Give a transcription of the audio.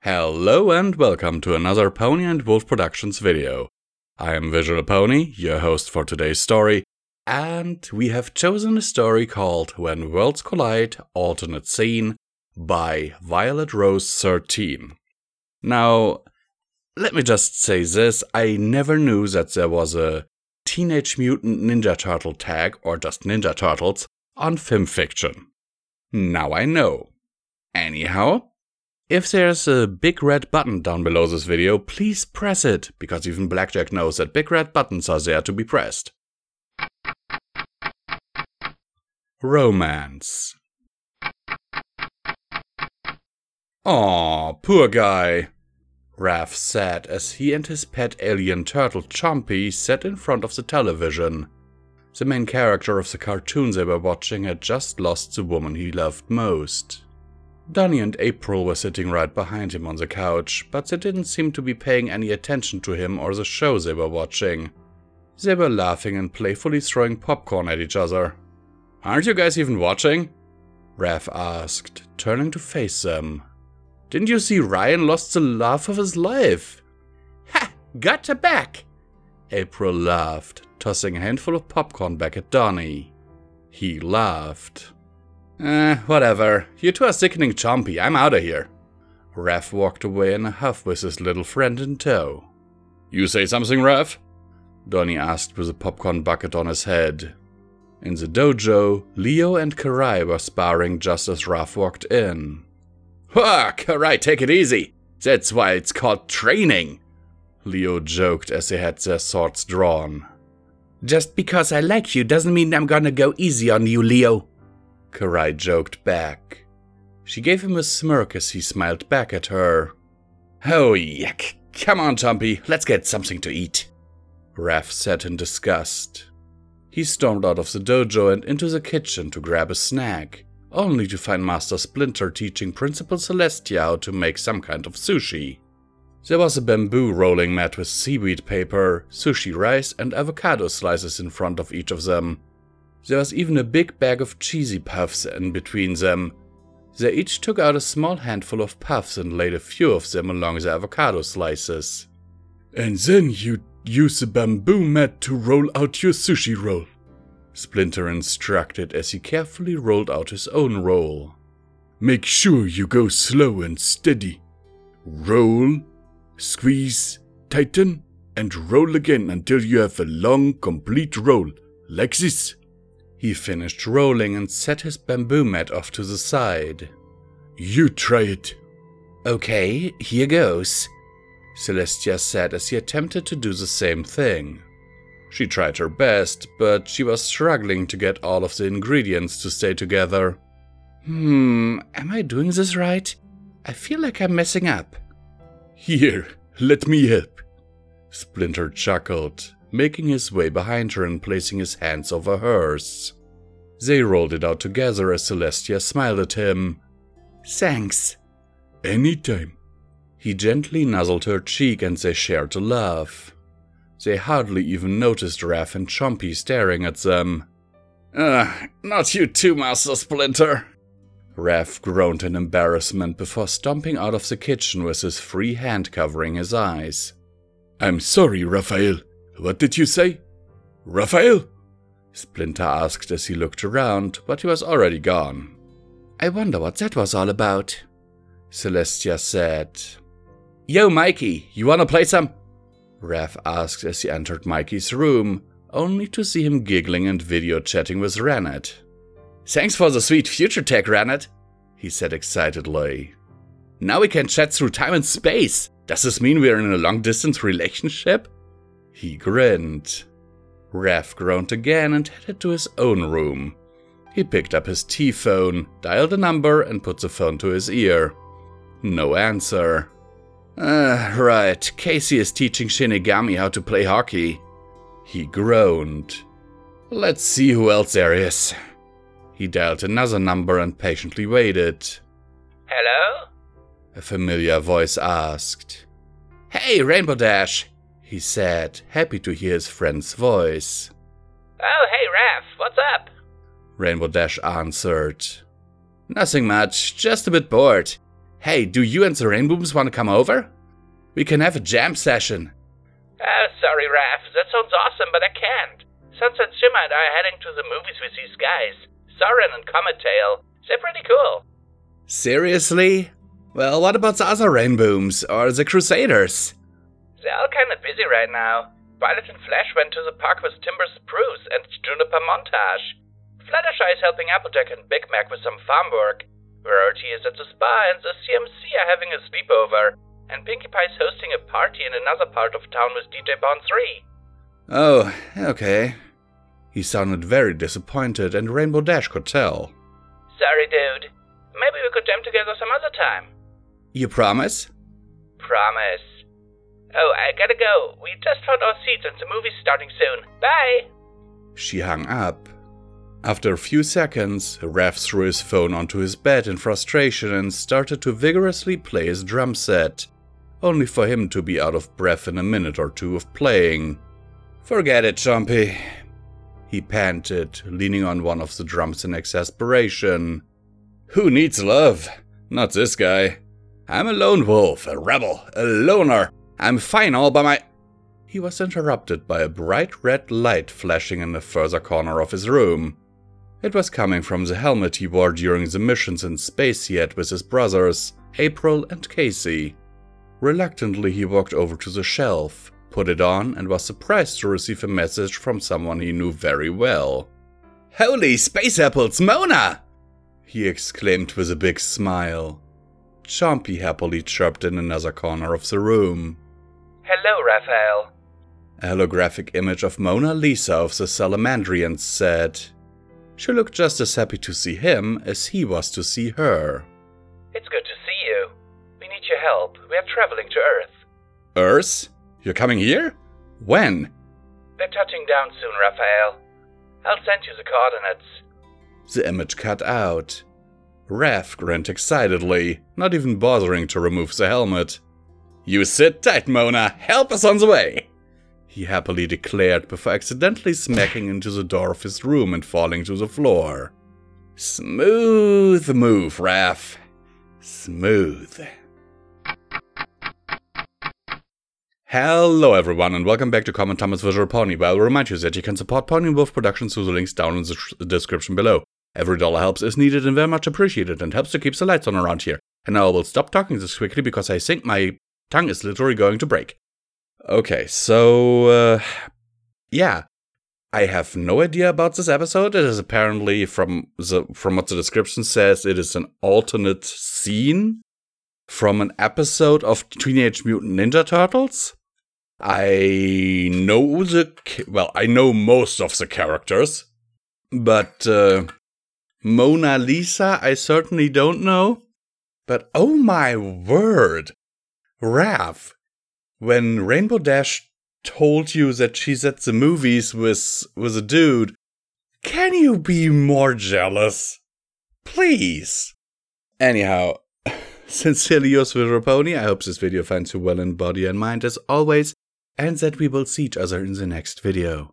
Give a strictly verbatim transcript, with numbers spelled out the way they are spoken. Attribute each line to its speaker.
Speaker 1: Hello and welcome to another Pony and Wolf Productions video. I am Visual Pony, your host for today's story, and we have chosen a story called When Worlds Collide Alternate Scene by Violet Rose thirteen. Now, let me just say this, I never knew that there was a Teenage Mutant Ninja Turtle tag, or just Ninja Turtles, on FimFiction. Now I know. Anyhow, if there's a big red button down below this video, please press it, because even Blackjack knows that big red buttons are there to be pressed. Romance. Aw, poor guy, Raph said as he and his pet alien turtle Chompy sat in front of the television. The main character of the cartoon they were watching had just lost the woman he loved most. Donnie and April were sitting right behind him on the couch, but they didn't seem to be paying any attention to him or the show they were watching. They were laughing and playfully throwing popcorn at each other. "Aren't you guys even watching?" Raph asked, turning to face them. "Didn't you see Ryan lost the laugh of his life?" "Ha! Gotcha back!" April laughed, tossing a handful of popcorn back at Donnie. He laughed. Eh, whatever. You two are sickening Chompy. I'm outta here. Raph walked away in a huff with his little friend in tow. "You say something, Raph?" Donnie asked with a popcorn bucket on his head. In the dojo, Leo and Karai were sparring just as Raph walked in. "Ha! Karai, take it easy. That's why it's called training," Leo joked as they had their swords drawn. "Just because I like you doesn't mean I'm gonna go easy on you, Leo," Karai joked back. She gave him a smirk as he smiled back at her. "Oh, yuck. Come on, Chompy, let's get something to eat," Raph said in disgust. He stormed out of the dojo and into the kitchen to grab a snack, only to find Master Splinter teaching Principal Celestia how to make some kind of sushi. There was a bamboo rolling mat with seaweed paper, sushi rice, and avocado slices in front of each of them. There was even a big bag of cheesy puffs in between them. They each took out a small handful of puffs and laid a few of them along the avocado slices. "And then you use the bamboo mat to roll out your sushi roll," Splinter instructed as he carefully rolled out his own roll. "Make sure you go slow and steady. Roll, squeeze, tighten, and roll again until you have a long, complete roll, like this." He finished rolling and set his bamboo mat off to the side. "You try it." "Okay, here goes," Celestia said as he attempted to do the same thing. She tried her best, but she was struggling to get all of the ingredients to stay together. Hmm, am I doing this right? I feel like I'm messing up. "Here, let me help," Splinter chuckled, making his way behind her and placing his hands over hers. They rolled it out together as Celestia smiled at him. "Thanks." "Anytime." He gently nuzzled her cheek and they shared a laugh. They hardly even noticed Raph and Chompy staring at them. "Ugh, not you too, Master Splinter," Raph groaned in embarrassment before stomping out of the kitchen with his free hand covering his eyes. "I'm sorry, Raphael. What did you say?" "Raphael?" Splinter asked as he looked around, but he was already gone. "I wonder what that was all about," Celestia said. "Yo, Mikey, you wanna play some?" Raph asked as he entered Mikey's room, only to see him giggling and video chatting with Ranat. "Thanks for the sweet future tech, Ranat," he said excitedly. "Now we can chat through time and space. Does this mean we're in a long-distance relationship?" He grinned. Raph groaned again and headed to his own room. He picked up his T-phone, dialed a number, and put the phone to his ear. No answer. Ah, right, Casey is teaching Shinigami how to play hockey. He groaned. Let's see who else there is. He dialed another number and patiently waited.
Speaker 2: "Hello?"
Speaker 1: A familiar voice asked. "Hey, Rainbow Dash," he said, happy to hear his friend's voice.
Speaker 2: "Oh, hey, Raph, what's up?"
Speaker 1: Rainbow Dash answered. "Nothing much, just a bit bored. Hey, do you and the Rainbooms want to come over? We can have a jam session.
Speaker 2: Oh, sorry, Raph. That sounds awesome, but I can't. Sunset Shimmer and I are heading to the movies with these guys. Soren and Comet Tail. They're pretty cool.
Speaker 1: Seriously? Well, what about the other Rainbooms or the Crusaders?
Speaker 2: They're all kind of busy right now. Violet and Flash went to the park with Timber Spruce and Juniper Montage. Fluttershy is helping Applejack and Big Mac with some farm work. Rarity is at the spa and the C M C are having a sleepover. And Pinkie Pie's hosting a party in another part of town with D J Bond three.
Speaker 1: Oh, okay. He sounded very disappointed, and Rainbow Dash could tell.
Speaker 2: Sorry, dude. Maybe we could jam together some other time.
Speaker 1: You promise?
Speaker 2: Promise. Oh, I gotta go. We just found our seats and the movie's starting soon. Bye!
Speaker 1: She hung up. After a few seconds, Raph threw his phone onto his bed in frustration and started to vigorously play his drum set, only for him to be out of breath in a minute or two of playing. Forget it, Chompy. He panted, leaning on one of the drums in exasperation. Who needs love? Not this guy. I'm a lone wolf, a rebel, a loner. I'm fine all by my... He was interrupted by a bright red light flashing in the further corner of his room. It was coming from the helmet he wore during the missions in space he had with his brothers, April and Casey. Reluctantly, he walked over to the shelf, put it on, and was surprised to receive a message from someone he knew very well. Holy space apples, Mona! He exclaimed with a big smile. Chompy happily chirped in another corner of the room.
Speaker 2: Hello, Raphael.
Speaker 1: A holographic image of Mona Lisa of the Salamandrians said. She looked just as happy to see him as he was to see her.
Speaker 2: It's good to see you. We need your help. We are traveling to Earth.
Speaker 1: Earth? You're coming here? When?
Speaker 2: We're touching down soon, Raphael. I'll send you the coordinates.
Speaker 1: The image cut out. Raph grinned excitedly, not even bothering to remove the helmet. You sit tight, Mona. Help us on the way, he happily declared before accidentally smacking into the door of his room and falling to the floor. Smooth move, Raph. Smooth. Hello everyone and welcome back to Common Thomas Visual Pony, where I'll remind you that you can support Pony and Wolf Productions through the links down in the tr- description below. Every dollar helps is needed and very much appreciated and helps to keep the lights on around here. And now I will stop talking this quickly because I think my tongue is literally going to break. Okay, so, uh, yeah. I have no idea about this episode. It is apparently, from the from what the description says, it is an alternate scene from an episode of Teenage Mutant Ninja Turtles. I know the, well, I know most of the characters, but uh, Mona Lisa I certainly don't know. But oh my word, Raph, when Rainbow Dash told you that she's at the movies with, with a dude, can you be more jealous? Please. Anyhow, sincerely yours, Visual Pony. I hope this video finds you well in body and mind as always, and that we will see each other in the next video.